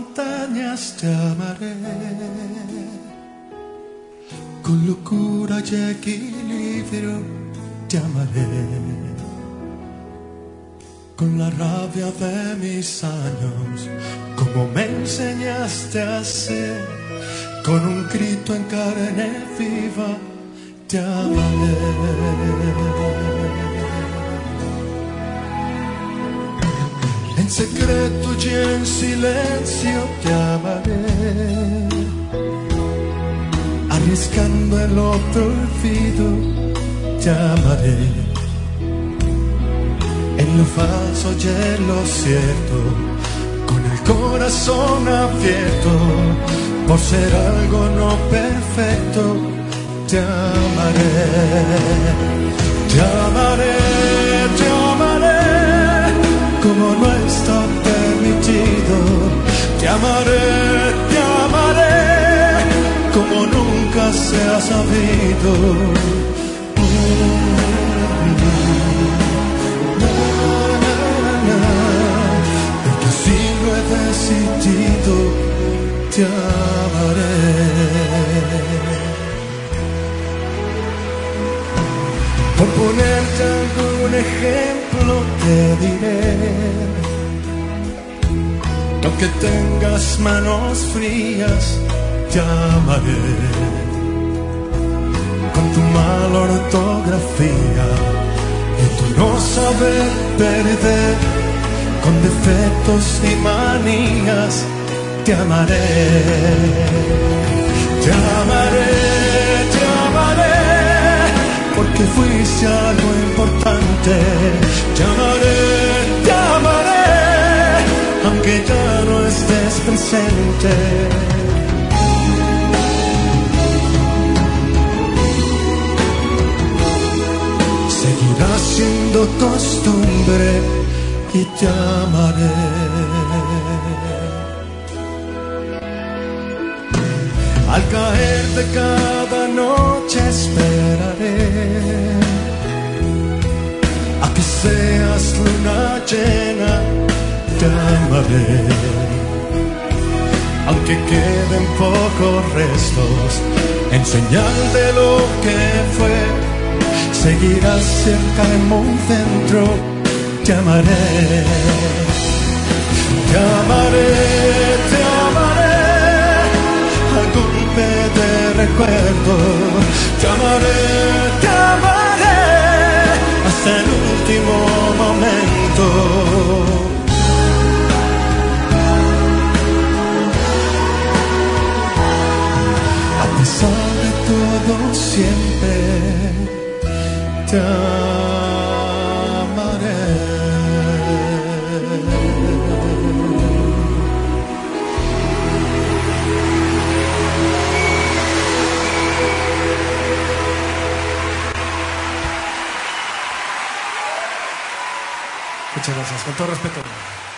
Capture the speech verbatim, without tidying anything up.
montañas te amaré, con locura y equilibrio te amaré, con la rabia de mis años, como me enseñaste a hacer, con un grito en carne viva te amaré. En secreto y en silencio te amaré, arriesgando el otro olvido te amaré, en lo falso y en lo cierto, con el corazón abierto, por ser algo no perfecto te amaré, te amaré, te amaré, como no está permitido, te amaré, te amaré, como nunca se ha sabido. Porque si lo he decidido, te amaré. Por ponerte algún ejemplo te diré, que aunque tengas manos frías te amaré, con tu mala ortografía y tu no saber perder, con defectos y manías te amaré, te amaré, te amaré, porque fuiste algo importante, te amaré, te amaré, aunque ya no estés presente. Seguirá siendo costumbre y te amaré. Al caer de cada noche esperaré a que seas luna llena, te amaré, aunque queden pocos restos en señal de lo que fue, seguirás cerca en un centro, te amaré, te amaré, te amaré, al golpe de recuerdo, te amaré, te amaré, hasta el último momento. A pesar de todo siempre te amaré. Muchas gracias, con todo respeto.